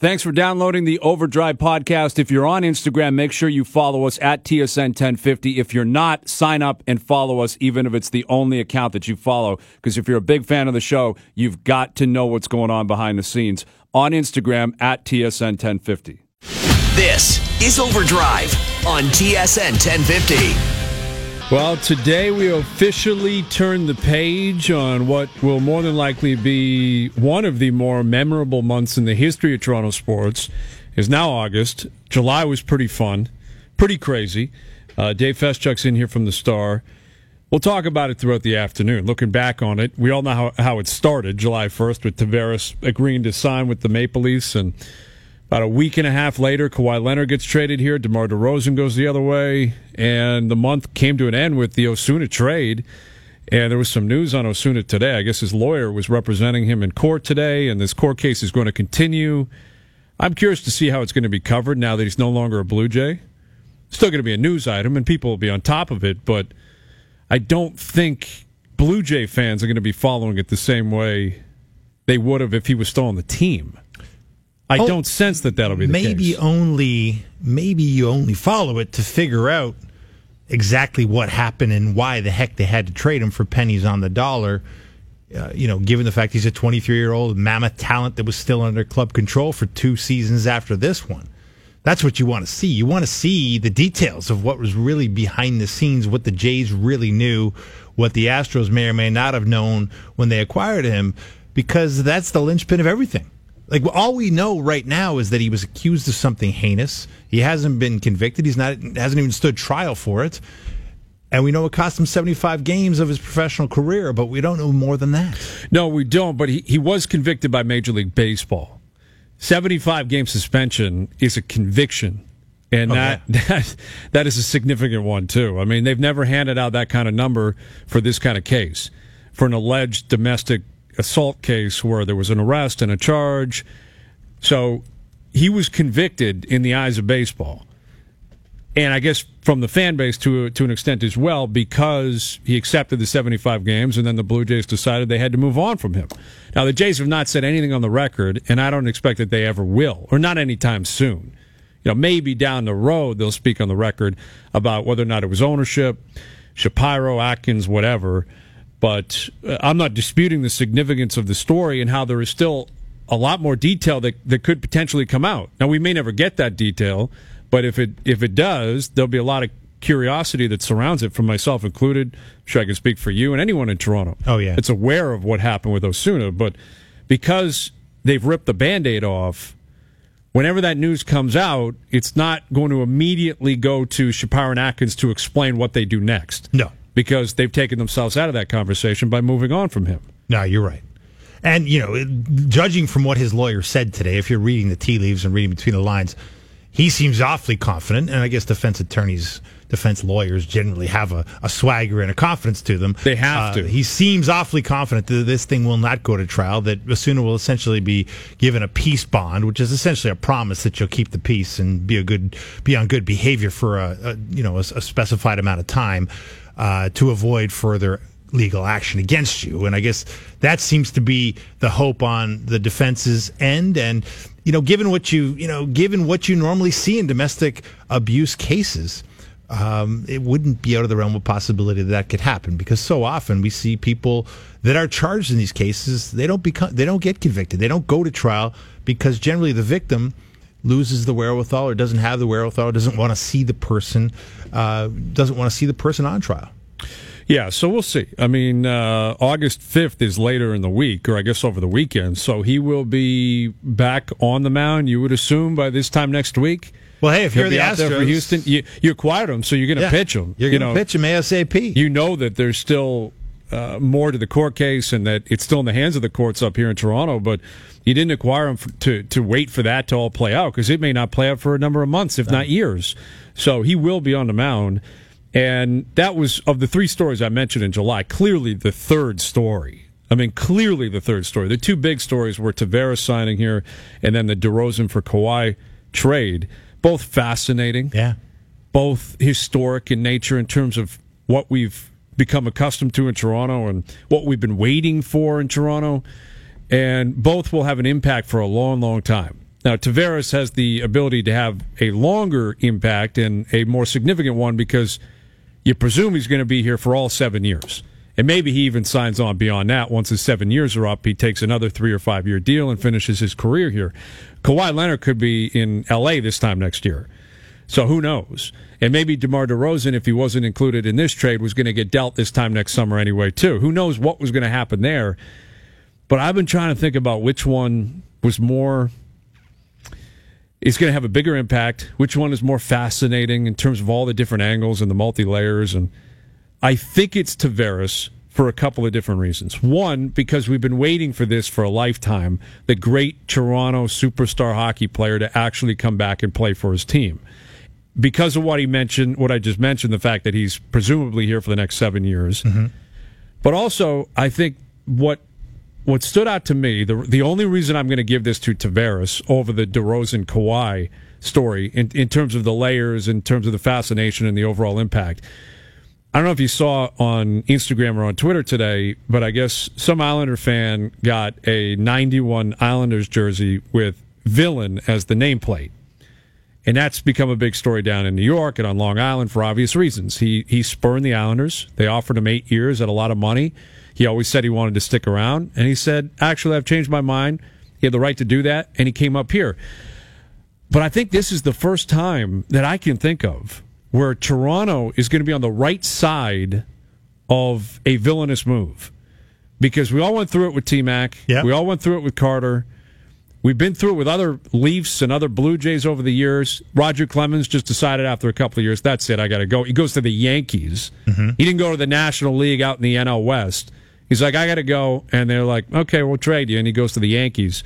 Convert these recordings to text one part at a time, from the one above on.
Thanks for downloading the Overdrive podcast. If you're on Instagram, make sure you follow us at TSN1050. If you're not, sign up and follow us, even if it's the only account that you follow. Because if you're a big fan of the show, you've got to know what's going on behind the scenes. On Instagram, at TSN1050. This is Overdrive on TSN 1050. Well, today we officially turn the page on what will more than likely be one of the more memorable months in the history of Toronto sports. It's now August. July was pretty fun, pretty crazy. Dave Feschuk's in here from the Star. We'll talk about it throughout the afternoon. Looking back on it, we all know how it started, July 1st, with Tavares agreeing to sign with the Maple Leafs, and about a week and a half later, Kawhi Leonard gets traded here. DeMar DeRozan goes the other way. And the month came to an end with the Osuna trade. And there was some news on Osuna today. I guess his lawyer was representing him in court today, and this court case is going to continue. I'm curious to see how it's going to be covered now that he's no longer a Blue Jay. Still going to be a news item, and people will be on top of it, but I don't think Blue Jay fans are going to be following it the same way they would have if he was still on the team. I don't sense that that'll be the case. Maybe you only follow it to figure out exactly what happened and why the heck they had to trade him for pennies on the dollar. Given the fact he's a 23-year-old mammoth talent that was still under club control for 2 seasons after this one. That's what you want to see. You want to see the details of what was really behind the scenes, what the Jays really knew, what the Astros may or may not have known when they acquired him, because that's the linchpin of everything. Like, all we know right now is that he was accused of something heinous. He hasn't been convicted. Hasn't even stood trial for it. And we know it cost him 75 games of his professional career, but we don't know more than that. No, we don't, but he was convicted by Major League Baseball. 75-game suspension is a conviction, and that is a significant one, too. I mean, they've never handed out that kind of number for this kind of case, for an alleged domestic assault case where there was an arrest and a charge. So he was convicted in the eyes of baseball. And I guess from the fan base to an extent as well, because he accepted the 75 games and then the Blue Jays decided they had to move on from him. Now, the Jays have not said anything on the record, and I don't expect that they ever will, or not anytime soon. Maybe down the road they'll speak on the record about whether or not it was ownership, Shapiro, Atkins, whatever. But I'm not disputing the significance of the story and how there is still a lot more detail that could potentially come out. Now, we may never get that detail, but if it does, there'll be a lot of curiosity that surrounds it, from myself included. I'm sure I can speak for you and anyone in Toronto. Oh, yeah. It's aware of what happened with Osuna, but because they've ripped the Band-Aid off, whenever that news comes out, it's not going to immediately go to Shapiro and Atkins to explain what they do next. No. Because they've taken themselves out of that conversation by moving on from him. No, you're right. And, judging from what his lawyer said today, if you're reading the tea leaves and reading between the lines, he seems awfully confident. And I guess defense lawyers generally have a swagger and a confidence to them. They have to. He seems awfully confident that this thing will not go to trial, that Osuna will essentially be given a peace bond, which is essentially a promise that you'll keep the peace and be on good behavior for a specified amount of time. To avoid further legal action against you. And I guess that seems to be the hope on the defense's end. And, given what you normally see in domestic abuse cases, it wouldn't be out of the realm of possibility that could happen, because so often we see people that are charged in these cases, they don't get convicted. They don't go to trial because generally the victim loses the wherewithal, or doesn't have the wherewithal, or doesn't want to see the person on trial. Yeah, so we'll see. I mean, August 5th is later in the week, or I guess over the weekend, so he will be back on the mound, you would assume, by this time next week. Well, hey, if you're the Astros, there for Houston, you acquired him, so you're going to pitch him. You're going to pitch him ASAP. You know that there's still more to the court case, and that it's still in the hands of the courts up here in Toronto, but you didn't acquire him to wait for that to all play out, because it may not play out for a number of months, if not years. So he will be on the mound. And that was, of the 3 stories I mentioned in July, clearly the third story. Clearly the third story. The 2 big stories were Tavares signing here and then the DeRozan for Kawhi trade. Both fascinating. Yeah. Both historic in nature in terms of what we've become accustomed to in Toronto and what we've been waiting for in Toronto. And both will have an impact for a long, long time. Now, Tavares has the ability to have a longer impact and a more significant one because you presume he's going to be here for all 7 years. And maybe he even signs on beyond that. Once his 7 years are up, he takes another 3 or 5 year deal and finishes his career here. Kawhi Leonard could be in L.A. this time next year. So who knows? And maybe DeMar DeRozan, if he wasn't included in this trade, was going to get dealt this time next summer anyway, too. Who knows what was going to happen there? But I've been trying to think about which one was more... is going to have a bigger impact, which one is more fascinating in terms of all the different angles and the multi-layers. And I think it's Tavares for a couple of different reasons. One, because we've been waiting for this for a lifetime, the great Toronto superstar hockey player to actually come back and play for his team. Because of what he mentioned, what I just mentioned, the fact that he's presumably here for the next 7 years. Mm-hmm. But also, I think what stood out to me, the only reason I'm going to give this to Tavares over the DeRozan Kawhi story in terms of the layers, in terms of the fascination and the overall impact. I don't know if you saw on Instagram or on Twitter today, but I guess some Islander fan got a 91 Islanders jersey with Villain as the nameplate. And that's become a big story down in New York and on Long Island for obvious reasons. He spurned the Islanders. They offered him 8 years at a lot of money. He always said he wanted to stick around. And he said, actually, I've changed my mind. He had the right to do that, and he came up here. But I think this is the first time that I can think of where Toronto is going to be on the right side of a villainous move. Because we all went through it with T-Mac. Yep. We all went through it with Carter. We've been through it with other Leafs and other Blue Jays over the years. Roger Clemens just decided after a couple of years, that's it, I got to go. He goes to the Yankees. Mm-hmm. He didn't go to the National League out in the NL West. He's like, I got to go. And they're like, okay, we'll trade you. And he goes to the Yankees.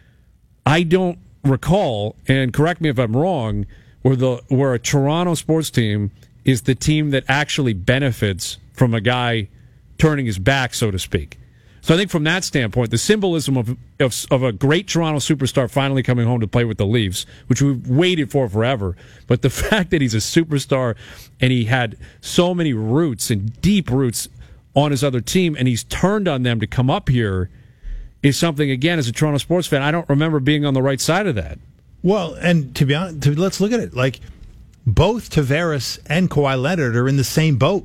I don't recall, and correct me if I'm wrong, where a Toronto sports team is the team that actually benefits from a guy turning his back, so to speak. So I think from that standpoint, the symbolism of a great Toronto superstar finally coming home to play with the Leafs, which we've waited for forever, but the fact that he's a superstar and he had so many roots and deep roots on his other team, and he's turned on them to come up here, is something, again, as a Toronto sports fan, I don't remember being on the right side of that. Well, and to be honest, let's look at it. Like, both Tavares and Kawhi Leonard are in the same boat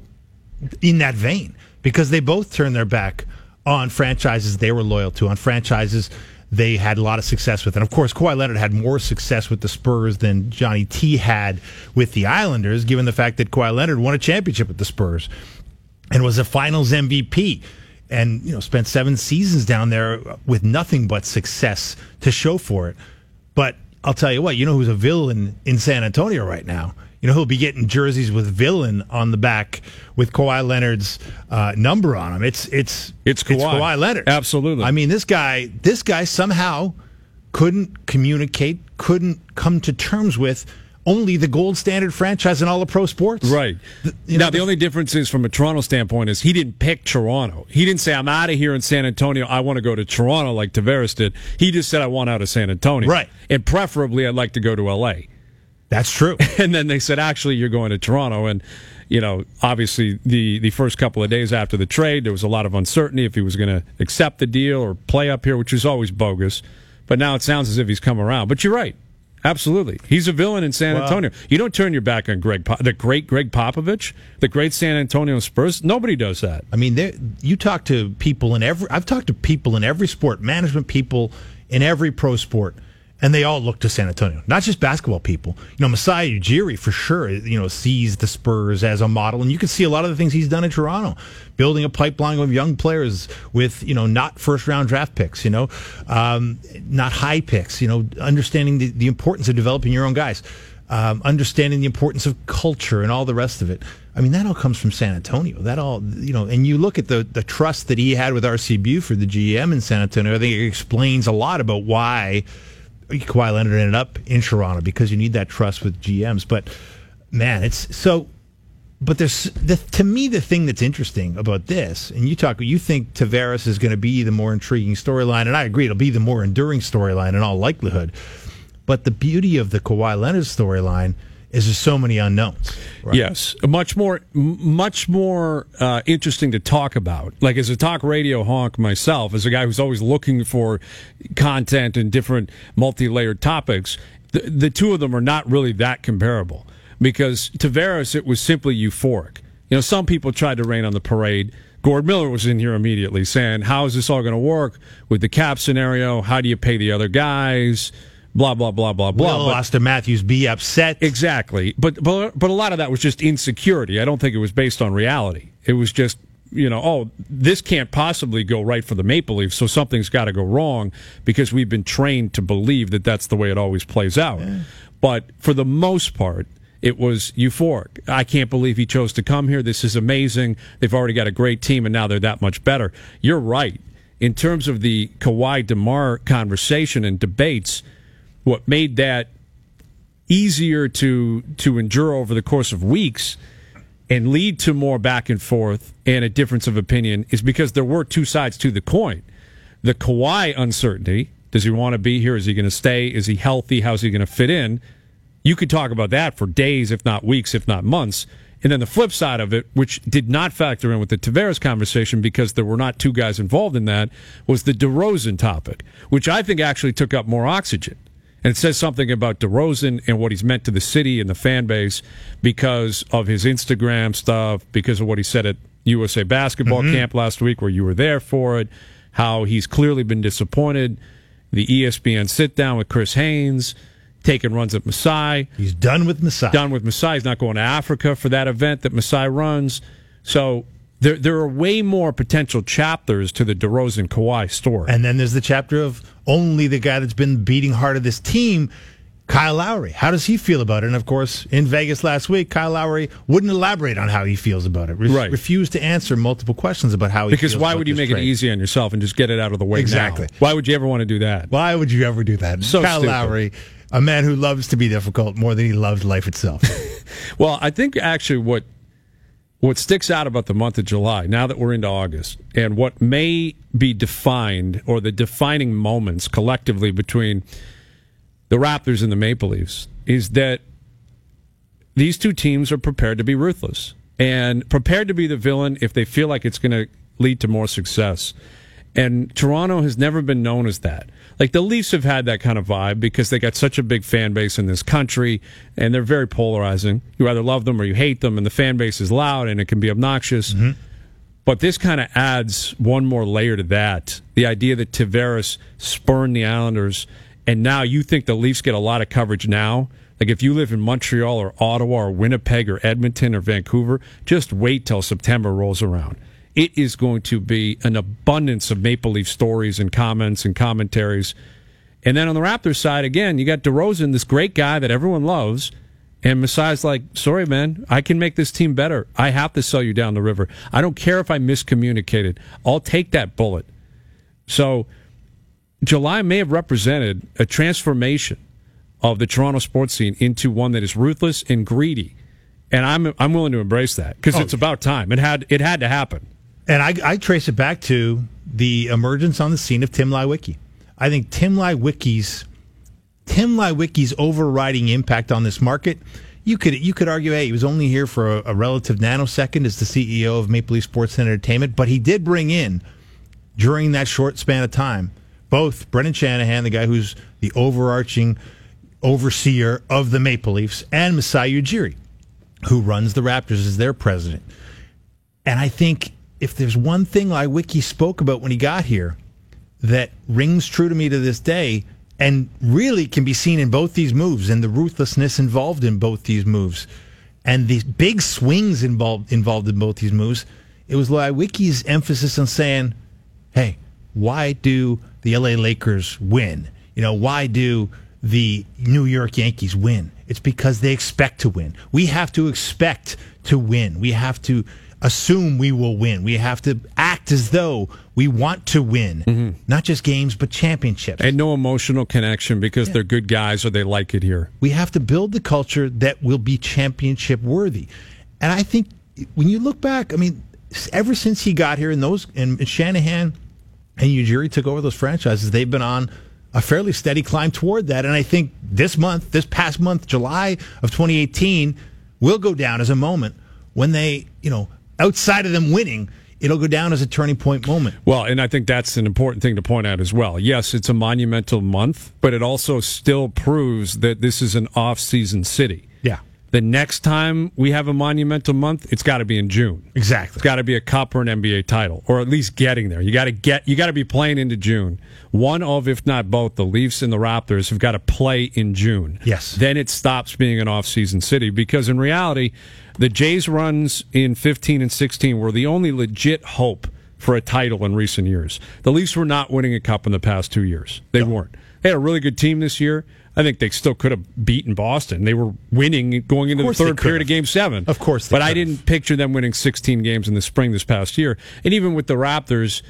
in that vein, because they both turned their back on franchises they were loyal to, on franchises they had a lot of success with. And, of course, Kawhi Leonard had more success with the Spurs than Johnny T had with the Islanders, given the fact that Kawhi Leonard won a championship with the Spurs and was a Finals MVP and, spent 7 seasons down there with nothing but success to show for it. But I'll tell you what, who's a villain in San Antonio right now? He'll be getting jerseys with Villain on the back with Kawhi Leonard's number on them. It's Kawhi Leonard. Absolutely. I mean, this guy somehow couldn't communicate, couldn't come to terms with only the gold standard franchise in all of pro sports. Right. The only difference is, from a Toronto standpoint, is he didn't pick Toronto. He didn't say, I'm out of here in San Antonio, I want to go to Toronto like Tavares did. He just said, I want out of San Antonio. Right. And preferably, I'd like to go to L.A. That's true. And then they said, actually, you're going to Toronto. And, obviously the first couple of days after the trade, there was a lot of uncertainty if he was going to accept the deal or play up here, which is always bogus. But now it sounds as if he's come around. But you're right. Absolutely. He's a villain in San Antonio. You don't turn your back on the great Greg Popovich, the great San Antonio Spurs. Nobody does that. I mean, you talk to people I've talked to people in every sport, management people in every pro sport, and they all look to San Antonio, not just basketball people. Masai Ujiri, for sure, sees the Spurs as a model, and you can see a lot of the things he's done in Toronto, building a pipeline of young players with, not first-round draft picks, not high picks, understanding the importance of developing your own guys, understanding the importance of culture and all the rest of it. I mean, that all comes from San Antonio. That all, and you look at the trust that he had with R.C. Buford, the GM in San Antonio, I think it explains a lot about why Kawhi Leonard ended up in Toronto, because you need that trust with GMs. But man, it's so. But there's to me, the thing that's interesting about this, and you think Tavares is going to be the more intriguing storyline, and I agree, it'll be the more enduring storyline in all likelihood. But the beauty of the Kawhi Leonard storyline is there's so many unknowns. Right? Yes, much more interesting to talk about. Like, as a talk radio honk myself, as a guy who's always looking for content and different multi-layered topics, the two of them are not really that comparable. Because Tavares, it was simply euphoric. You know, some people tried to rain on the parade. Gord Miller was in here immediately saying, how is this all going to work with the cap scenario? How do you pay the other guys? Blah, blah, blah, blah, blah. Will Austin Matthews be upset? Exactly. But a lot of that was just insecurity. I don't think it was based on reality. It was just, you know, oh, this can't possibly go right for the Maple Leafs, so something's got to go wrong because we've been trained to believe that that's the way it always plays out. Yeah. But for the most part, it was euphoric. I can't believe he chose to come here. This is amazing. They've already got a great team, and now they're that much better. You're right. In terms of the Kawhi-DeMar conversation and debates, what made that easier to endure over the course of weeks and lead to more back and forth and a difference of opinion is because there were two sides to the coin. The Kawhi uncertainty, does he want to be here? Is he going to stay? Is he healthy? How's he going to fit in? You could talk about that for days, if not weeks, if not months. And then the flip side of it, which did not factor in with the Tavares conversation because there were not two guys involved in that, was the DeRozan topic, which I think actually took up more oxygen. And it says something about DeRozan and what he's meant to the city and the fan base because of his Instagram stuff, because of what he said at USA Basketball Camp last week where you were there for it, how he's clearly been disappointed. The ESPN sit-down with Chris Haynes, taking runs at Masai. He's done with Masai. Done with Masai. He's not going to Africa for that event that Masai runs. So there are way more potential chapters to the DeRozan Kawhi story. And then there's the chapter of only the guy that's been beating heart of this team, Kyle Lowry. How does he feel about it? And, of course, in Vegas last week, Kyle Lowry wouldn't elaborate on how he feels about it. Refused to answer multiple questions about how he feels about it. Because why would you make it easy on yourself and just get it out of the way exactly. now? Why would you ever want to do that? Why would you ever do that? So Kyle stupid. Lowry, a man who loves to be difficult more than he loves life itself. Well, I think actually what sticks out about the month of July, now that we're into August, and what may be defined, or the defining moments collectively between the Raptors and the Maple Leafs, is that these two teams are prepared to be ruthless and prepared to be the villain if they feel like it's going to lead to more success. And Toronto has never been known as that. Like, the Leafs have had that kind of vibe because they got such a big fan base in this country, and they're very polarizing. You either love them or you hate them, and the fan base is loud, and it can be obnoxious. Mm-hmm. But this kind of adds one more layer to that. The idea that Tavares spurned the Islanders, and now you think the Leafs get a lot of coverage now. Like, if you live in Montreal or Ottawa or Winnipeg or Edmonton or Vancouver, just wait till September rolls around. It is going to be an abundance of Maple Leaf stories and comments and commentaries. And then on the Raptors side, again, you got DeRozan, this great guy that everyone loves, and Masai's like, sorry, man, I can make this team better. I have to sell you down the river. I don't care if I miscommunicated. I'll take that bullet. So July may have represented a transformation of the Toronto sports scene into one that is ruthless and greedy. And I'm willing to embrace that because it's about time. It had to happen. And I trace it back to the emergence on the scene of Tim Leiweke. I think Tim Leiweke's overriding impact on this market, you could argue, hey, he was only here for a relative nanosecond as the CEO of Maple Leaf Sports and Entertainment, but he did bring in, during that short span of time, both Brendan Shanahan, the guy who's the overarching overseer of the Maple Leafs, and Masai Ujiri, who runs the Raptors as their president. And I think if there's one thing Leiweke spoke about when he got here that rings true to me to this day and really can be seen in both these moves and the ruthlessness involved in both these moves and these big swings involved in both these moves, it was Leiweke's emphasis on saying, hey, why do the LA Lakers win? You know, why do the New York Yankees win? It's because they expect to win. We have to expect to win. We have to assume we will win. We have to act as though we want to win. Not just games, but championships. And no emotional connection because they're good guys or they like it here. We have to build the culture that will be championship worthy. And I think when you look back, I mean, ever since he got here and Shanahan and Ujiri took over those franchises, they've been on a fairly steady climb toward that. And I think this past month, July of 2018, will go down as a moment when they, outside of them winning, it'll go down as a turning point moment. Well, and I think that's an important thing to point out as well. Yes, it's a monumental month, but it also still proves that this is an off-season city. Yeah. The next time we have a monumental month, it's got to be in June. Exactly. It's got to be a cup or an NBA title, or at least getting there. You got to be playing into June. One of, if not both, the Leafs and the Raptors have got to play in June. Yes. Then it stops being an off-season city, because in reality, the Jays' runs in 15 and 16 were the only legit hope for a title in recent years. The Leafs were not winning a cup in the past 2 years. They weren't. They had a really good team this year. I think they still could have beaten Boston. They were winning going into the third period of Game 7. Of course they But I didn't picture them winning 16 games in the spring this past year. And even with the Raptors,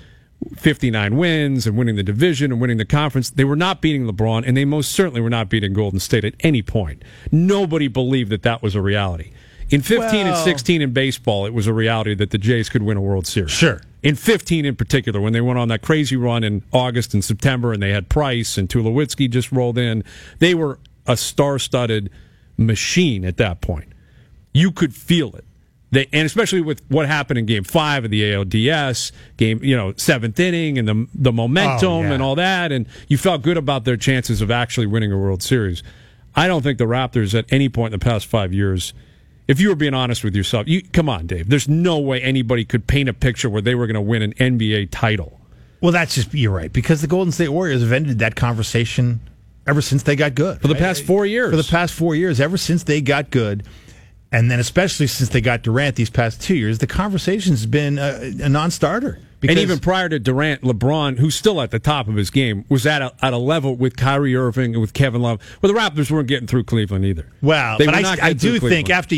59 wins and winning the division and winning the conference, they were not beating LeBron, and they most certainly were not beating Golden State at any point. Nobody believed that that was a reality. In 15 and 16 in baseball, it was a reality that the Jays could win a World Series. Sure. In 15 in particular, when they went on that crazy run in August and September, and they had Price and Tulowitzki just rolled in, they were a star-studded machine at that point. You could feel it. And especially with what happened in Game 5 of the ALDS, seventh inning, and the momentum and all that, and you felt good about their chances of actually winning a World Series. I don't think the Raptors at any point in the past 5 years, if you were being honest with yourself, come on, Dave. There's no way anybody could paint a picture where they were going to win an NBA title. Well, you're right, because the Golden State Warriors have ended that conversation ever since they got good. For the past 4 years. For the past 4 years, ever since they got good, and then especially since they got Durant these past 2 years, the conversation's been a non-starter. And even prior to Durant, LeBron, who's still at the top of his game, was at a level with Kyrie Irving and with Kevin Love, where the Raptors weren't getting through Cleveland either. Well, but I do think after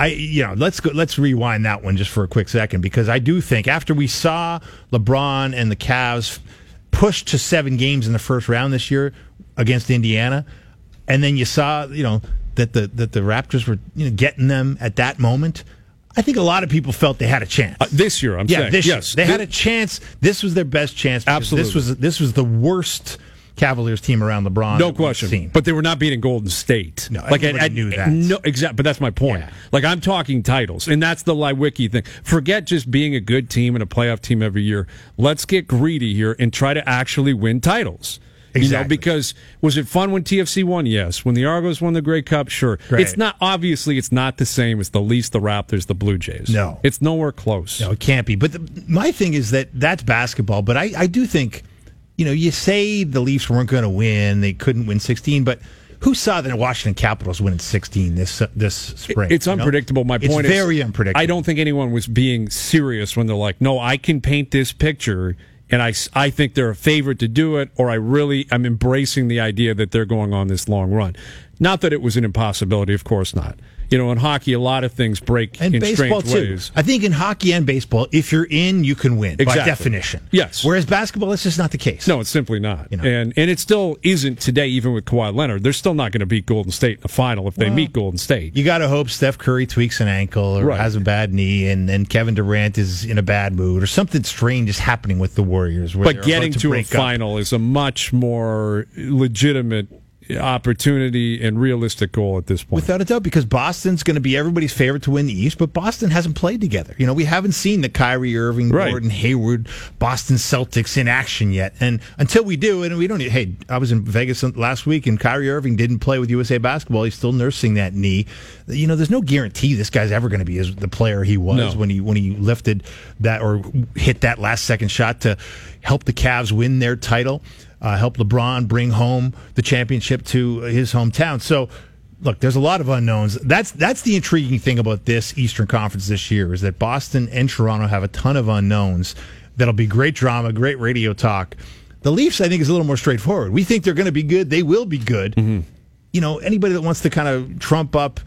let's rewind that one just for a quick second, because I do think after we saw LeBron and the Cavs push to 7 games in the first round this year against Indiana, and then you saw that the Raptors were getting them at that moment, I think a lot of people felt they had a chance. This year, I'm saying. Yes. They had a chance. This was their best chance. Absolutely. This was the worst Cavaliers team around LeBron. No question. But they were not beating Golden State. No, everybody knew that. No, exactly. But that's my point. Yeah. I'm talking titles, and that's the Lewicki thing. Forget just being a good team and a playoff team every year. Let's get greedy here and try to actually win titles. Exactly. Because was it fun when TFC won? Yes. When the Argos won the Grey Cup? Sure. Right. It's not the same as the Leafs, the Raptors, the Blue Jays. No. It's nowhere close. No, it can't be. But my thing is that's basketball. But I do think, you say the Leafs weren't going to win, they couldn't win 16, but who saw the Washington Capitals winning 16 this spring? It's unpredictable. My point is, it's very unpredictable. I don't think anyone was being serious when they're like, no, I can paint this picture, and I think they're a favorite to do it, or I'm embracing the idea that they're going on this long run. Not that it was an impossibility, of course not. In hockey, a lot of things break and in baseball strange ways. Too. I think in hockey and baseball, if you're in, you can win, by definition. Yes. Whereas basketball, that's just not the case. No, it's simply not. And it still isn't today, even with Kawhi Leonard. They're still not going to beat Golden State in the final if they meet Golden State. You got to hope Steph Curry tweaks an ankle or has a bad knee, and Kevin Durant is in a bad mood, or something strange is happening with the Warriors. But getting to a final is a much more legitimate opportunity and realistic goal at this point. Without a doubt, because Boston's going to be everybody's favorite to win the East, but Boston hasn't played together. We haven't seen the Kyrie Irving, Gordon Hayward, Boston Celtics in action yet. And until we do, and we don't need, hey, I was in Vegas last week and Kyrie Irving didn't play with USA Basketball. He's still nursing that knee. There's no guarantee this guy's ever going to be the player he was when he lifted that or hit that last second shot to help the Cavs win their title. Help LeBron bring home the championship to his hometown. So, look, there's a lot of unknowns. That's the intriguing thing about this Eastern Conference this year is that Boston and Toronto have a ton of unknowns. That'll be great drama, great radio talk. The Leafs, I think, is a little more straightforward. We think they're going to be good. They will be good. Mm-hmm. Anybody that wants to kind of trump up,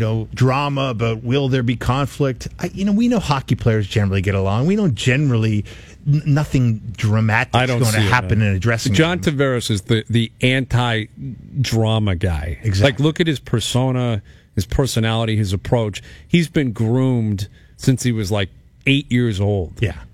drama about will there be conflict, we know hockey players generally get along. We know generally nothing dramatic is going to happen in a dressing room. John Tavares is the anti-drama guy. Exactly. Look at his persona, his personality, his approach. He's been groomed since he was 8 years old. Yeah.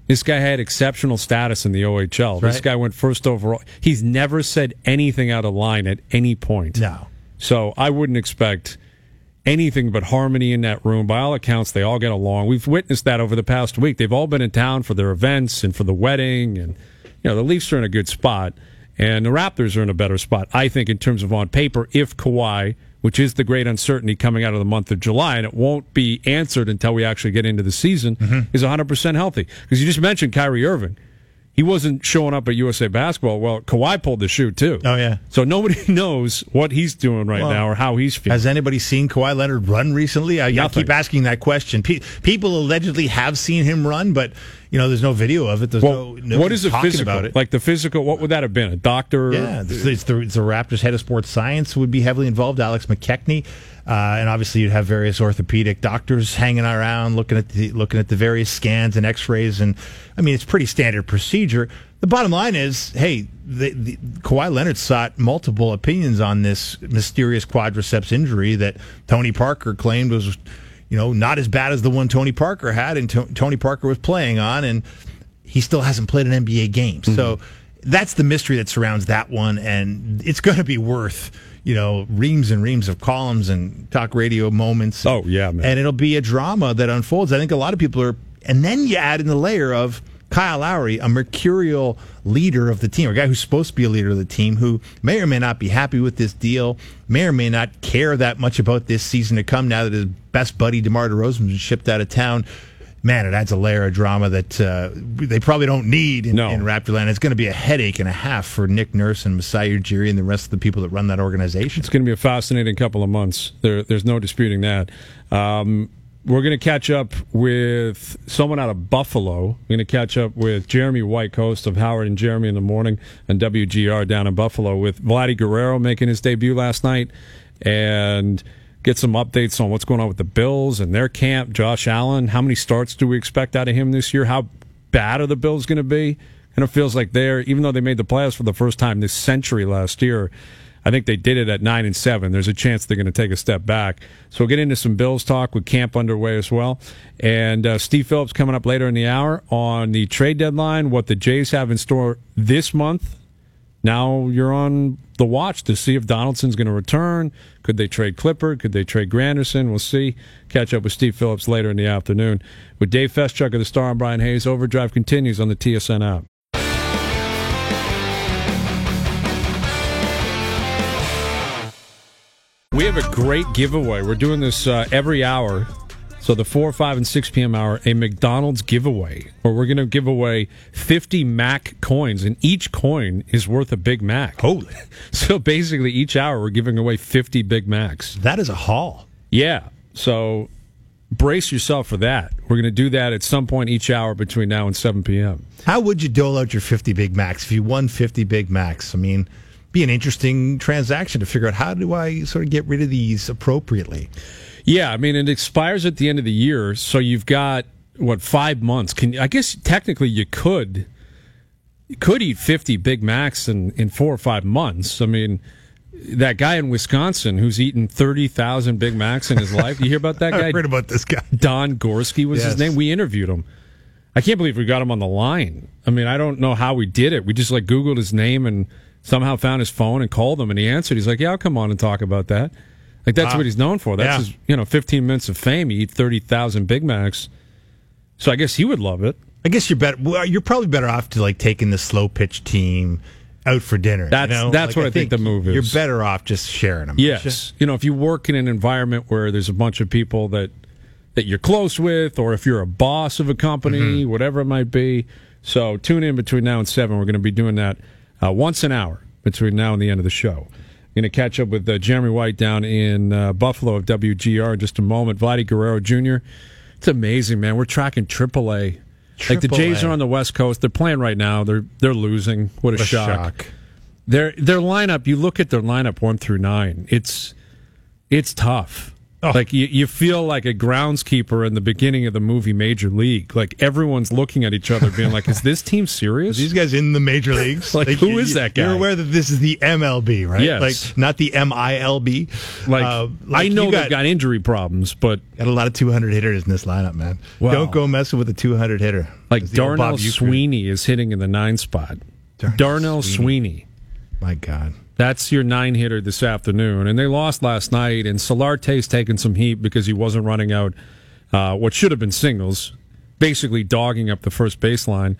This guy had exceptional status in the OHL. This guy went first overall. He's never said anything out of line at any point. No. So I wouldn't expect anything but harmony in that room. By all accounts, they all get along. We've witnessed that over the past week. They've all been in town for their events and for the wedding. And, the Leafs are in a good spot. And the Raptors are in a better spot, I think, in terms of on paper, if Kawhi, which is the great uncertainty coming out of the month of July, and it won't be answered until we actually get into the season, is 100% healthy. Because you just mentioned Kyrie Irving. He wasn't showing up at USA Basketball. Well, Kawhi pulled the shoe, too. Oh, yeah. So nobody knows what he's doing now or how he's feeling. Has anybody seen Kawhi Leonard run recently? I keep asking that question. People allegedly have seen him run, but there's no video of it. There's what is a physical? About it. Like the physical, what would that have been? A doctor? Yeah, it's the Raptors head of sports science would be heavily involved, Alex McKechnie. And obviously, you'd have various orthopedic doctors hanging around, looking at the various scans and X-rays, and it's pretty standard procedure. The bottom line is, hey, the Kawhi Leonard sought multiple opinions on this mysterious quadriceps injury that Tony Parker claimed was, not as bad as the one Tony Parker had, and Tony Parker was playing on, and he still hasn't played an NBA game. Mm-hmm. So that's the mystery that surrounds that one, and it's going to be worth reams and reams of columns and talk radio moments. Oh, yeah, man. And it'll be a drama that unfolds. I think a lot of people are... And then you add in the layer of Kyle Lowry, a mercurial leader of the team, a guy who's supposed to be a leader of the team, who may or may not be happy with this deal, may or may not care that much about this season to come now that his best buddy DeMar DeRozan's been shipped out of town. Man, it adds a layer of drama that they probably don't need in Raptorland. It's going to be a headache and a half for Nick Nurse and Masai Ujiri and the rest of the people that run that organization. It's going to be a fascinating couple of months. There's no disputing that. We're going to catch up with someone out of Buffalo. We're going to catch up with Jeremy White, host of Howard and Jeremy in the Morning on WGR down in Buffalo, with Vladdy Guerrero making his debut last night, and get some updates on what's going on with the Bills and their camp. Josh Allen, how many starts do we expect out of him this year? How bad are the Bills going to be? And it feels like even though they made the playoffs for the first time this century last year, I think they did it at 9-7. There's a chance they're going to take a step back. So we'll get into some Bills talk with camp underway as well. And Steve Phillips coming up later in the hour on the trade deadline, what the Jays have in store this month. Now you're on the watch to see if Donaldson's going to return. Could they trade Clippard? Could they trade Granderson? We'll see. Catch up with Steve Phillips later in the afternoon. With Dave Feschuk of the Star and Brian Hayes, Overdrive continues on the TSN app. We have a great giveaway. We're doing this every hour. So the 4, 5, and 6 p.m. hour, a McDonald's giveaway, where we're going to give away 50 Mac coins, and each coin is worth a Big Mac. Holy. So basically each hour we're giving away 50 Big Macs. That is a haul. Yeah. So brace yourself for that. We're going to do that at some point each hour between now and 7 p.m. How would you dole out your 50 Big Macs if you won 50 Big Macs? I mean, be an interesting transaction to figure out, how do I sort of get rid of these appropriately? Yeah, I mean, it expires at the end of the year, so you've got, 5 months? I guess technically you could eat 50 Big Macs in 4 or 5 months. I mean, that guy in Wisconsin who's eaten 30,000 Big Macs in his life. You hear about that guy? I heard about this guy. Don Gorski was his name. We interviewed him. I can't believe we got him on the line. I mean, I don't know how we did it. We just Googled his name and somehow found his phone and called him, and he answered. He's like, yeah, I'll come on and talk about that. That's what he's known for. That's his, 15 minutes of fame. He eat 30,000 Big Macs. So I guess he would love it. I guess you're better. Well, you're probably better off to taking the slow pitch team out for dinner. That's what I think the move is. You're better off just sharing them. Yes. If you work in an environment where there's a bunch of people that you're close with, or if you're a boss of a company, whatever it might be. So tune in between now and 7. We're going to be doing that once an hour between now and the end of the show. Going to catch up with Jeremy White down in Buffalo of WGR in just a moment. Vladdy Guerrero Jr. It's amazing, man. We're tracking AAA. The Jays are on the West Coast. They're playing right now. They're losing. What a shock. Their lineup. You look at their lineup 1 through 9. It's tough. Oh. Like you feel like a groundskeeper in the beginning of the movie Major League. Like everyone's looking at each other, being like, "Is this team serious? Are these guys in the major leagues? Like, who is that guy?" You're aware that this is the MLB, right? Yes. Like not the MILB. I know they've got injury problems, but got a lot of 200 hitters in this lineup, man. Wow. Don't go messing with a 200 hitter. like Darnell Sweeney is hitting in the 9 spot. Darnell Sweeney. My God. That's your 9 hitter this afternoon. And they lost last night, and Solarte's taken some heat because he wasn't running out what should have been singles, basically dogging up the first baseline.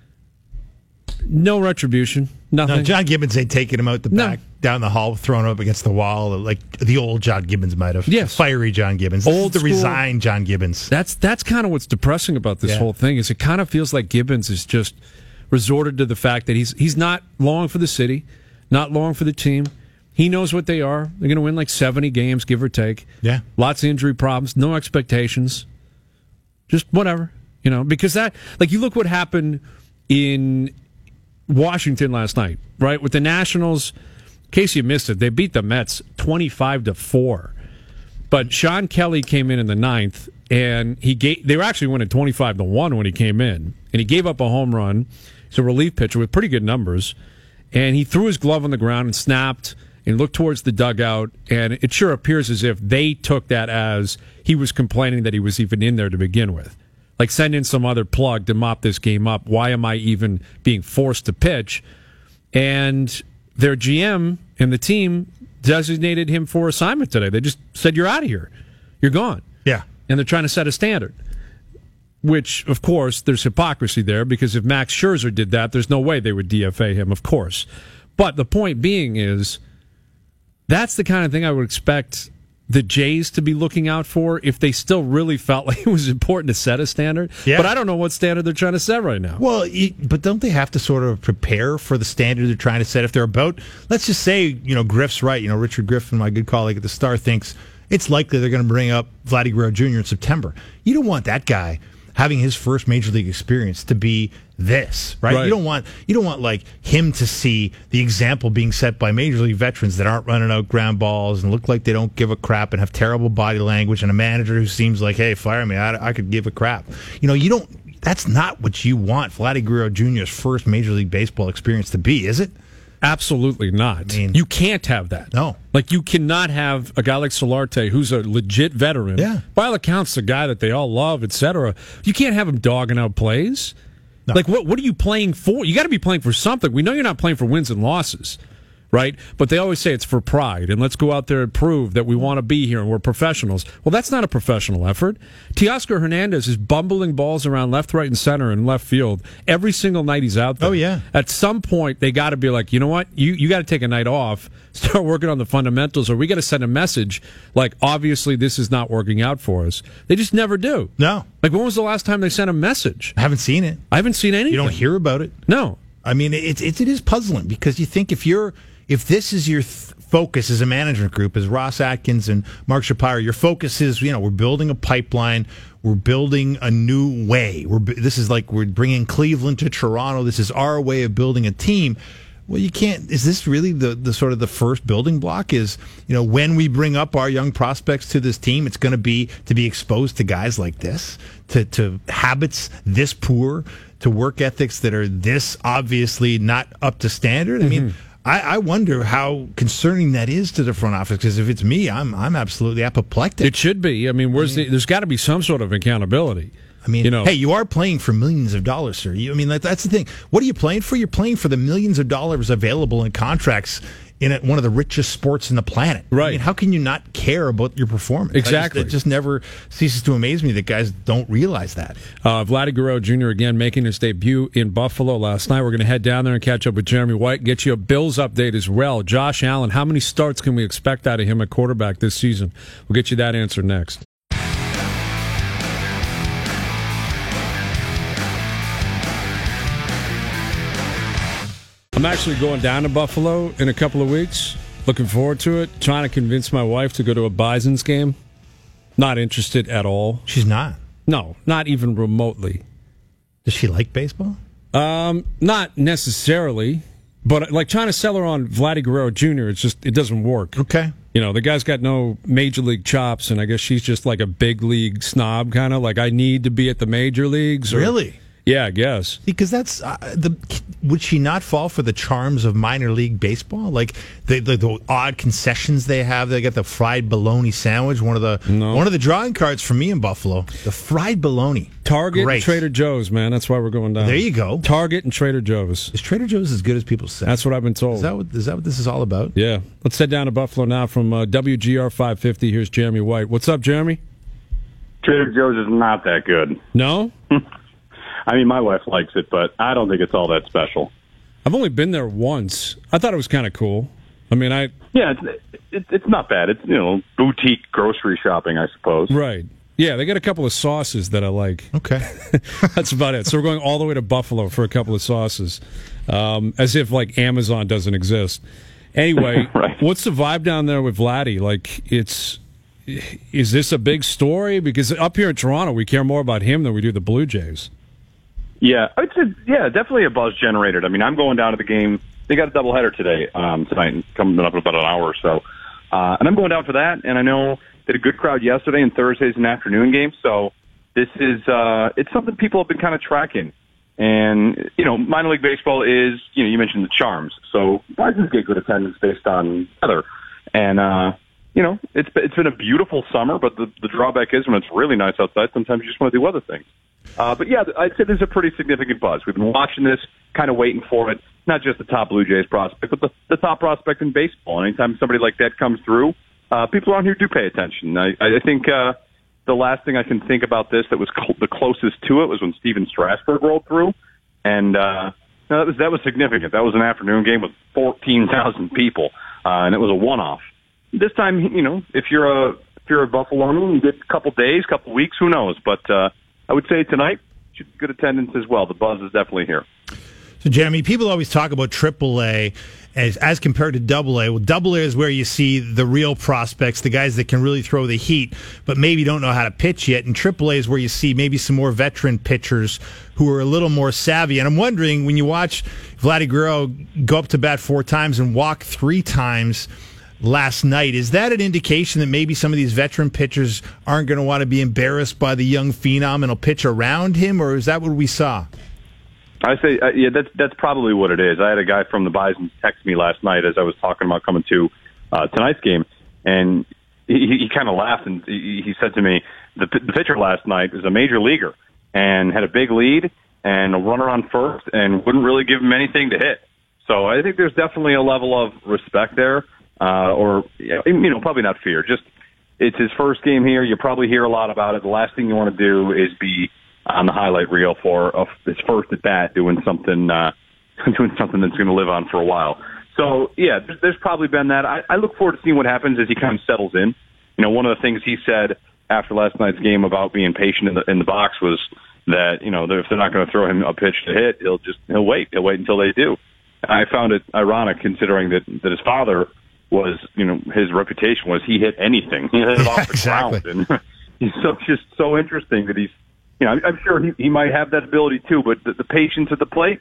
No retribution. Nothing. No, John Gibbons ain't taking him out the back, down the hall, throwing him up against the wall, like the old John Gibbons might have. Yes. Fiery John Gibbons. Old the school. resigned John Gibbons. That's kind of what's depressing about this whole thing is it kind of feels like Gibbons is just resorted to the fact that he's not long for the city, not long for the team. He knows what they are. They're going to win like 70 games, give or take. Yeah. Lots of injury problems, no expectations. Just whatever, because that, like, you look what happened in Washington last night, right? With the Nationals, in case you missed it, they beat the Mets 25-4. But Sean Kelly came in the 9th, and they were actually winning 25-1 when he came in, and he gave up a home run. He's a relief pitcher with pretty good numbers, and he threw his glove on the ground and snapped and looked towards the dugout, and it sure appears as if they took that as he was complaining that he was even in there to begin with. Like, send in some other plug to mop this game up. Why am I even being forced to pitch? And their GM and the team designated him for assignment today. They just said, you're out of here. You're gone. Yeah. And they're trying to set a standard. Which, of course, there's hypocrisy there, because if Max Scherzer did that, there's no way they would DFA him, of course. But the point being is, that's the kind of thing I would expect the Jays to be looking out for if they still really felt like it was important to set a standard. Yeah. But I don't know what standard they're trying to set right now. Well, but don't they have to sort of prepare for the standard they're trying to set? If they're about, let's just say, Griff's right. Richard Griffin, my good colleague at the Star, thinks it's likely they're going to bring up Vladdy Guerrero Jr. in September. You don't want that guy having his first major league experience to be this, right? You don't want like him to see the example being set by major league veterans that aren't running out ground balls and look like they don't give a crap and have terrible body language, and a manager who seems like, hey, fire me, I could give a crap. You don't. That's not what you want Vladdy Guerrero Jr.'s first major league baseball experience to be, is it? Absolutely not. You can't have that. No. Like, you cannot have a guy like Solarte, who's a legit veteran. Yeah. By all accounts, the guy that they all love, etc. You can't have him dogging out plays. No. Like, what are you playing for? You got to be playing for something. We know you're not playing for wins and losses, right? But they always say it's for pride, and let's go out there and prove that we want to be here and we're professionals. Well, that's not a professional effort. Teoscar Hernandez is bumbling balls around left, right, and center and left field every single night he's out there. Oh, yeah. At some point, they got to be like, you know what? You got to take a night off, start working on the fundamentals, or we got to send a message like, obviously, this is not working out for us. They just never do. No. Like, when was the last time they sent a message? I haven't seen it. I haven't seen anything. You don't hear about it? No. I mean, it is puzzling, because you think if this is your focus as a management group, as Ross Atkins and Mark Shapiro, your focus is, we're building a pipeline, we're building a new way. This is like we're bringing Cleveland to Toronto. This is our way of building a team. Well, you can't. Is this really the sort of the first building block? Is, when we bring up our young prospects to this team, it's going to be exposed to guys like this, to habits this poor, to work ethics that are this obviously not up to standard. I mean, I wonder how concerning that is to the front office, because if it's me, I'm absolutely apoplectic. It should be. I mean, there's got to be some sort of accountability. I mean, hey, you are playing for millions of dollars, sir. That's the thing. What are you playing for? You're playing for the millions of dollars available in contracts in one of the richest sports in the planet. Right. I mean, how can you not care about your performance? Exactly. It just never ceases to amaze me that guys don't realize that. Vladdy Guerrero Jr. again making his debut in Buffalo last night. We're going to head down there and catch up with Jeremy White, get you a Bills update as well. Josh Allen, how many starts can we expect out of him at quarterback this season? We'll get you that answer next. I'm actually going down to Buffalo in a couple of weeks. Looking forward to it. Trying to convince my wife to go to a Bison's game. Not interested at all. She's not? No, not even remotely. Does she like baseball? Not necessarily. But like trying to sell her on Vladdy Guerrero Jr., it doesn't work. Okay. The guy's got no major league chops, and I guess she's just like a big league snob, kind of like, I need to be at the major leagues. Really? Yeah, I guess. Because that's would she not fall for the charms of minor league baseball? Like the odd concessions they have. They got the fried bologna sandwich. One of the drawing cards for me in Buffalo. The fried bologna. Target and Trader Joe's, man. That's why we're going down. There you go. Target and Trader Joe's. Is Trader Joe's as good as people say? That's what I've been told. Is that what this is all about? Yeah. Let's head down to Buffalo now from WGR 550. Here's Jeremy White. What's up, Jeremy? Trader Joe's is not that good. No? I mean, my wife likes it, but I don't think it's all that special. I've only been there once. I thought it was kind of cool. I mean, Yeah, it's not bad. It's, boutique grocery shopping, I suppose. Right. Yeah, they got a couple of sauces that I like. Okay. That's about it. So we're going all the way to Buffalo for a couple of sauces. As if, like, Amazon doesn't exist. Anyway, right. What's the vibe down there with Vladdy? Like, is this a big story? Because up here in Toronto, we care more about him than we do the Blue Jays. Yeah, I'd say, definitely a buzz generated. I mean, I'm going down to the game. They got a doubleheader tonight, coming up in about an hour or so. And I'm going down for that, and I know they had a good crowd yesterday, and Thursday's an afternoon game, so this is, it's something people have been kind of tracking. And, minor league baseball is, you mentioned the charms, so Bisons get good attendance based on weather. And, it's been a beautiful summer, but the drawback is when it's really nice outside, sometimes you just want to do other things. But yeah, I'd say there's a pretty significant buzz. We've been watching this, kind of waiting for it. Not just the top Blue Jays prospect, but the top prospect in baseball. Anytime somebody like that comes through, people around here do pay attention. I think the last thing I can think about this that was the closest to it was when Steven Strasburg rolled through, and that was significant. That was an afternoon game with 14,000 people, and it was a one-off. This time, if you're a Buffalonian, you get a couple days, couple weeks, who knows? But I would say tonight should be good attendance as well. The buzz is definitely here. So, Jeremy, people always talk about AAA as compared to AA. Well, AA is where you see the real prospects, the guys that can really throw the heat, but maybe don't know how to pitch yet. And AAA is where you see maybe some more veteran pitchers who are a little more savvy. And I'm wondering, when you watch Vladdy Guerrero go up to bat 4 times and walk 3 times last night, is that an indication that maybe some of these veteran pitchers aren't going to want to be embarrassed by the young phenom and will pitch around him, or is that what we saw? I say, that's probably what it is. I had a guy from the Bisons text me last night as I was talking about coming to tonight's game, and he kind of laughed, and he said to me, the pitcher last night was a major leaguer and had a big lead and a runner on first and wouldn't really give him anything to hit. So I think there's definitely a level of respect there, or probably not fear. Just it's his first game here. You probably hear a lot about it. The last thing you want to do is be on the highlight reel for his first at bat, doing something that's going to live on for a while. So yeah, there's probably been that. I look forward to seeing what happens as he kind of settles in. One of the things he said after last night's game about being patient in the box was that if they're not going to throw him a pitch to hit, he'll wait until they do. I found it ironic considering that his father was, his reputation was he hit anything. He hit it off the ground, and he's just so interesting that he's. I'm sure he might have that ability too, but the patience at the plate,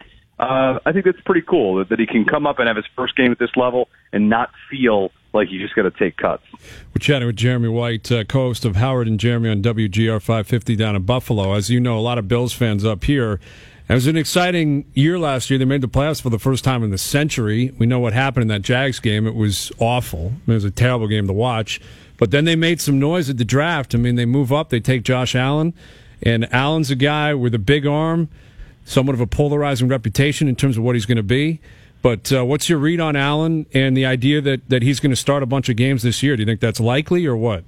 I think that's pretty cool that he can come up and have his first game at this level and not feel like you just got to take cuts. We're chatting with Jeremy White, co-host of Howard and Jeremy on WGR 550 down in Buffalo. As you know, a lot of Bills fans up here. It was an exciting year last year. They made the playoffs for the first time in the century. We know what happened in that Jags game. It was awful. It was a terrible game to watch. But then they made some noise at the draft. I mean, they move up. They take Josh Allen. And Allen's a guy with a big arm, somewhat of a polarizing reputation in terms of what he's going to be. But what's your read on Allen and the idea that he's going to start a bunch of games this year? Do you think that's likely or what?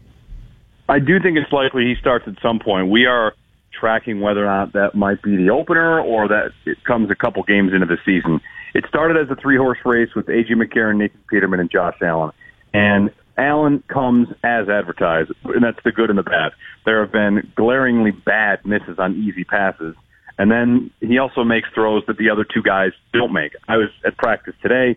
I do think it's likely he starts at some point. We are tracking whether or not that might be the opener or that it comes a couple games into the season. It started as a 3-horse race with A.J. McCarron, Nathan Peterman, and Josh Allen. And Allen comes as advertised, and that's the good and the bad. There have been glaringly bad misses on easy passes, and then he also makes throws that the other two guys don't make. I was at practice today.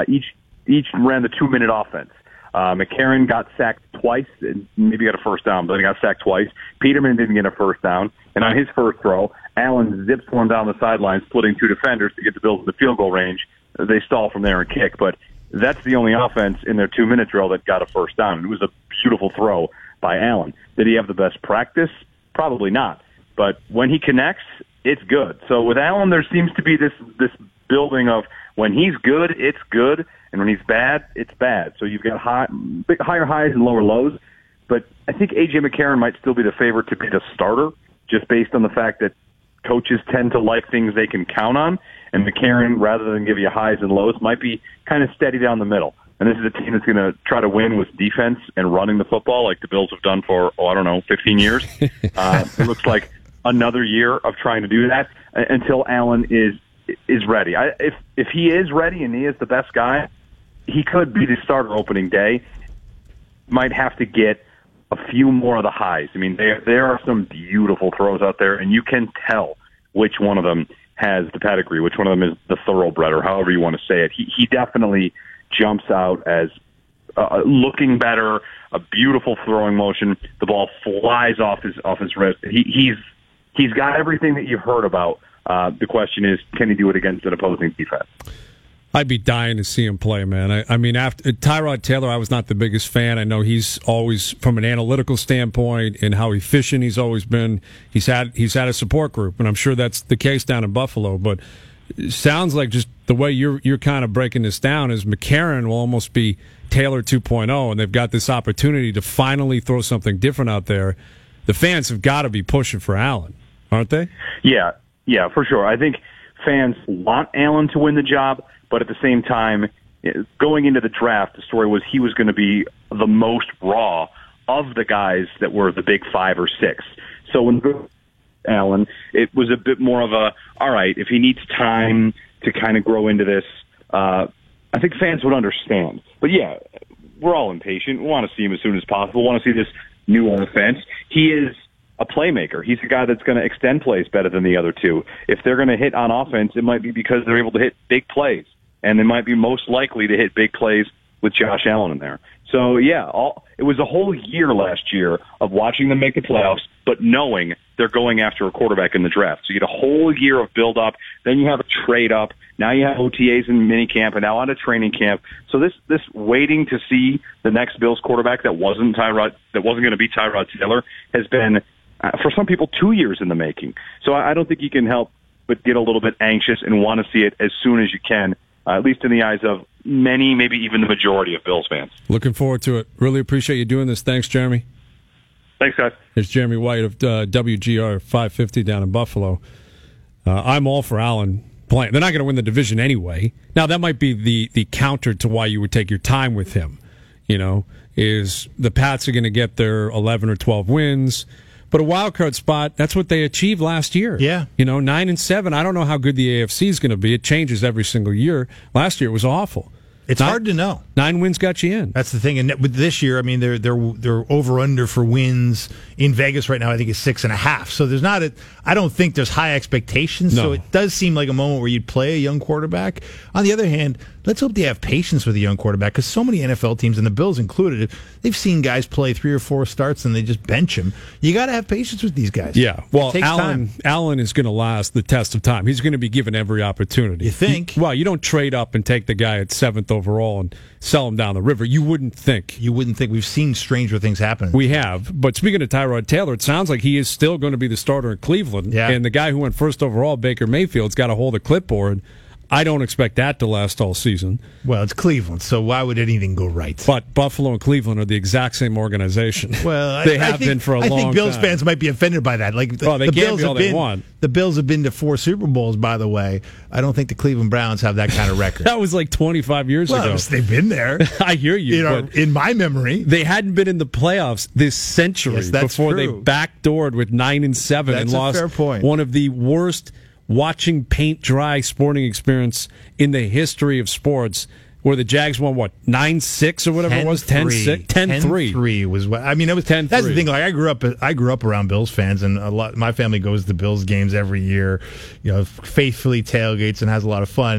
Each ran the 2-minute offense. McCarron got sacked twice, and maybe got a first down, but he got sacked twice. Peterman didn't get a first down, and on his first throw, Allen zips one down the sideline, splitting 2 defenders to get the Bills in the field goal range. They stall from there and kick, but that's the only offense in their 2-minute drill that got a first down. It was a beautiful throw by Allen. Did he have the best practice? Probably not. But when he connects, it's good. So with Allen, there seems to be this building of when he's good, it's good, and when he's bad, it's bad. So you've got higher highs and lower lows. But I think A.J. McCarron might still be the favorite to be the starter, just based on the fact that coaches tend to like things they can count on, and McCarron, rather than give you highs and lows, might be kind of steady down the middle. And this is a team that's going to try to win with defense and running the football like the Bills have done for, 15 years. It looks like another year of trying to do that until Allen is ready. If he is ready and he is the best guy, he could be the starter opening day. Might have to get a few more of the highs. I mean, there are some beautiful throws out there, and you can tell which one of them has the pedigree, which one of them is the thoroughbred, or however you want to say it. He definitely jumps out as looking better, a beautiful throwing motion. The ball flies off his wrist. He's got everything that you've heard about. The question is, can he do it against an opposing defense? I'd be dying to see him play, man. I mean, after Tyrod Taylor, I was not the biggest fan. I know he's always, from an analytical standpoint and how efficient he's always been, he's had a support group, and I'm sure that's the case down in Buffalo. But it sounds like just the way you're kind of breaking this down is McCarron will almost be Taylor 2.0, and they've got this opportunity to finally throw something different out there. The fans have got to be pushing for Allen, aren't they? Yeah, for sure. I think fans want Allen to win the job. But at the same time, going into the draft, the story was he was going to be the most raw of the guys that were the big 5 or 6. So when Allen, it was a bit more of all right, if he needs time to kind of grow into this, I think fans would understand. But yeah, we're all impatient. We want to see him as soon as possible. We want to see this new offense. He is a playmaker. He's a guy that's going to extend plays better than the other two. If they're going to hit on offense, it might be because they're able to hit big plays. And they might be most likely to hit big plays with Josh Allen in there. So, yeah, it was a whole year last year of watching them make the playoffs, but knowing they're going after a quarterback in the draft. So you get a whole year of build-up. Then you have a trade-up. Now you have OTAs in minicamp and now on a training camp. So this waiting to see the next Bills quarterback that wasn't going to be Tyrod Taylor has been, for some people, 2 years in the making. So I don't think you can help but get a little bit anxious and want to see it as soon as you can. At least in the eyes of many, maybe even the majority of Bills fans. Looking forward to it. Really appreciate you doing this. Thanks, Jeremy. Thanks, guys. Here's Jeremy White of WGR 550 down in Buffalo. I'm all for Allen playing. They're not going to win the division anyway. Now, that might be the counter to why you would take your time with him. Is the Pats are going to get their 11 or 12 wins. But a wild card spot, that's what they achieved last year. Yeah. 9-7. I don't know how good the AFC is going to be. It changes every single year. Last year it was awful. It's hard to know. 9 wins got you in. That's the thing. And with this year, I mean, they're over under for wins in Vegas right now. I think it's 6.5. So there's not I don't think there's high expectations. No. So it does seem like a moment where you'd play a young quarterback. On the other hand, let's hope they have patience with a young quarterback, because so many NFL teams, and the Bills included, they've seen guys play 3 or 4 starts and they just bench him. You got to have patience with these guys. Yeah. Well, Allen is going to last the test of time. He's going to be given every opportunity. You think? You don't trade up and take the guy at 7th overall and sell him down the river. You wouldn't think. We've seen stranger things happen. We have. But speaking of Tyrod Taylor, it sounds like he is still going to be the starter in Cleveland. Yeah. And the guy who went first overall, Baker Mayfield's got to hold a clipboard. I don't expect that to last all season. Well, it's Cleveland, so why would anything go right? But Buffalo and Cleveland are the exact same organization. Well, they have been for a long time. I think Bills fans might be offended by that. Like, they can't be all they want. The Bills have been to 4 Super Bowls, by the way. I don't think the Cleveland Browns have that kind of record. That was like 25 years ago. They've been there. I hear you. In my memory. They hadn't been in the playoffs this century before they backdoored with 9-7 and lost fair point. One of the worst watching paint dry sporting experience in the history of sports, where the Jags won 9-6 or whatever it was, 10-6, 10-3 was what I mean. It was 10-3. That's the thing. Like, I grew up around Bills fans, and my family goes to Bills games every year. Faithfully tailgates and has a lot of fun.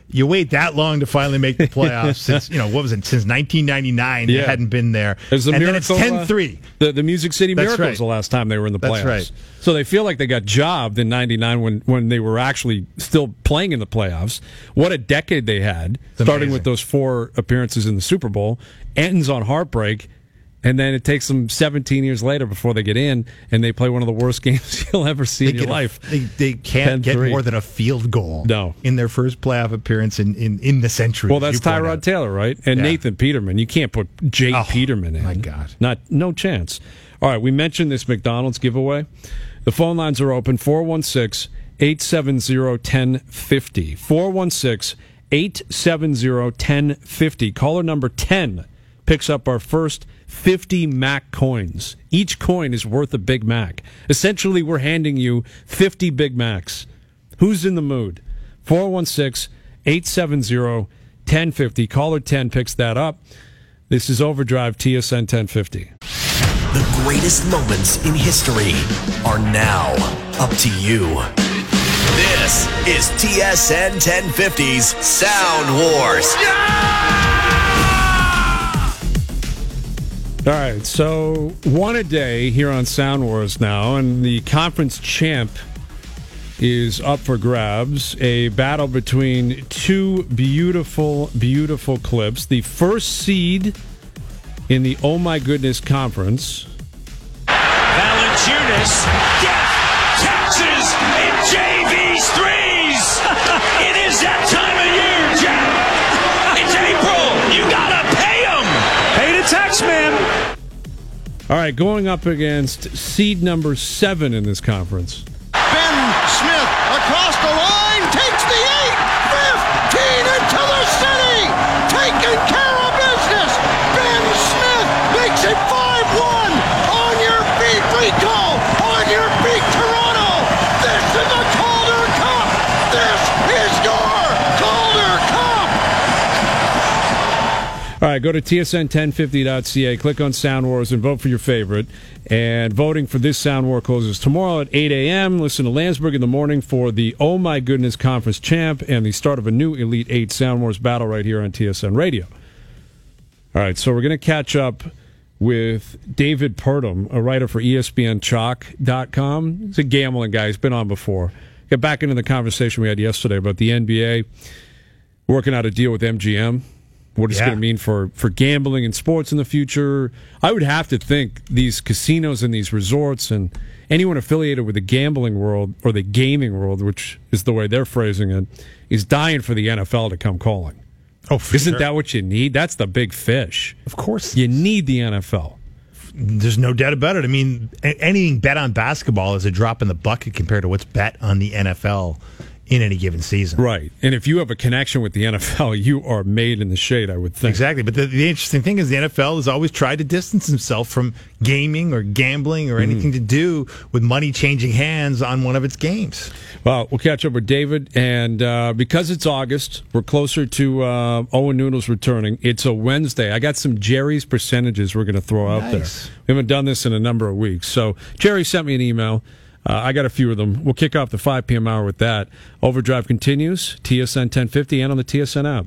you wait that long to finally make the playoffs. Since what was it? Since 1999, Yeah. they hadn't been there. It was the and Miracle, then it's 10-3. The Music City That's Miracles right. the last time they were in the playoffs. That's right. So they feel like they got jobbed in '99 when they were actually still playing in the playoffs. What a decade they had, starting amazing. with those 4 appearances in the Super Bowl. Ends on heartbreak. And then it takes them 17 years later before they get in, and they play one of the worst games you'll ever see in your life. They can't get 10-3. more than a field goal in their first playoff appearance in the century. Well, that's Tyrod Taylor, right? And Yeah. Nathan Peterman. You can't put Jake Peterman in. My God. No chance. All right, we mentioned this McDonald's giveaway. The phone lines are open, 416-870-1050. 416-870-1050. Caller number 10 picks up our first 50 Mac coins. Each coin is worth a Big Mac. Essentially, we're handing you 50 Big Macs. Who's in the mood? 416-870-1050. Caller 10 picks that up. This is Overdrive TSN 1050. The greatest moments in history are now up to you. This is TSN 1050's Sound Wars. All right, so one a day here on Sound Wars now, and the conference champ is up for grabs. A battle between 2 beautiful, beautiful clips. The first seed in the Oh My Goodness Conference. Valanciunas, death catches in JV's threes. It is that time of year, Jack. It's April. You gotta pay them. Pay the tax man. All right, going up against seed number 7 in this conference. Ben Smith across the line, takes the 8, 15 into the city, taking care of business. Ben Smith makes it 5-1. On your feet, Rico. On your feet, Toronto. This is the Calder Cup. This is your Calder Cup. All right, go to tsn1050.ca, click on Sound Wars, and vote for your favorite. And voting for this Sound War closes tomorrow at 8 a.m. Listen to Landsberg in the morning for the Oh My Goodness Conference champ and the start of a new Elite 8 Sound Wars battle right here on TSN Radio. All right, so we're going to catch up with David Purdom, a writer for ESPNChalk.com. He's a gambling guy. He's been on before. Get back into the conversation we had yesterday about the NBA working out a deal with MGM. What it's going to mean for gambling and sports in the future. I would have to think these casinos and these resorts and anyone affiliated with the gambling world or the gaming world, which is the way they're phrasing it, is dying for the NFL to come calling. Oh, for Isn't sure. that what you need? That's the big fish. Of course. You need the NFL. There's no doubt about it. I mean, anything bet on basketball is a drop in the bucket compared to what's bet on the NFL in any given season. Right. And if you have a connection with the NFL, you are made in the shade, I would think. Exactly. But the interesting thing is the NFL has always tried to distance himself from gaming or gambling or anything to do with money changing hands on one of its games. Well, we'll catch up with David. And because it's August, we're closer to Owen Noodles returning. It's a Wednesday. I got some Jerry's percentages we're going to throw out there. We haven't done this in a number of weeks. So Jerry sent me an email. I got a few of them. We'll kick off the 5 p.m. hour with that. Overdrive continues, TSN 1050, and on the TSN app.